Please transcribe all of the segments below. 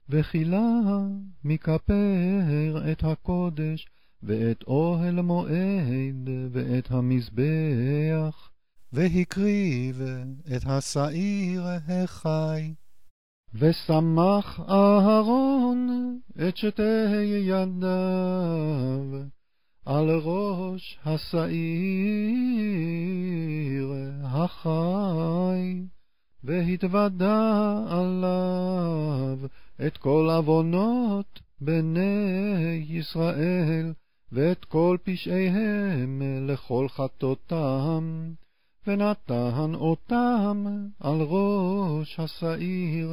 וכילה מכפר את הקודש, ואת אוהל מועד, ואת המזבח, והקריב את השעיר החי. ושמח אהרון את שתי ידיו על ראש השעיר החי, והתוודע עליו את כל עוונות בני ישראל, ואת כל פשעיהם לכל חטאותם, ונתן אותם על ראש השעיר.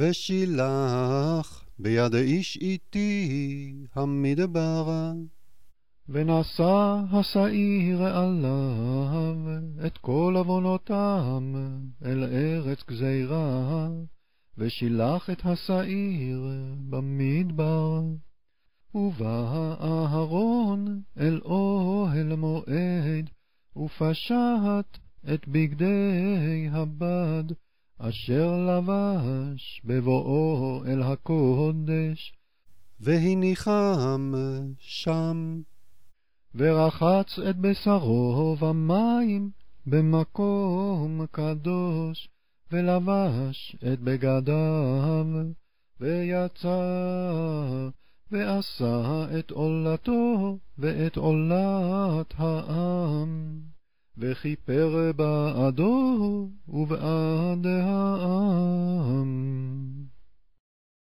ושילח ביד איש איתי המדברה, ונשא השעיר עליו את כל עוונותם אל ארץ גזירה, ושילח את השעיר במדבר. ובא אהרון אל אוהל מועד, ופשט את בגדי הבד, אשר לבש בבואו אל הקודש, והניחם שם. ורחץ את בשרו במים במקום קדוש, ולבש את בגדיו, ויצא ועשה את עולתו ואת עולת העם, וכיפר בעדו ובעד העם.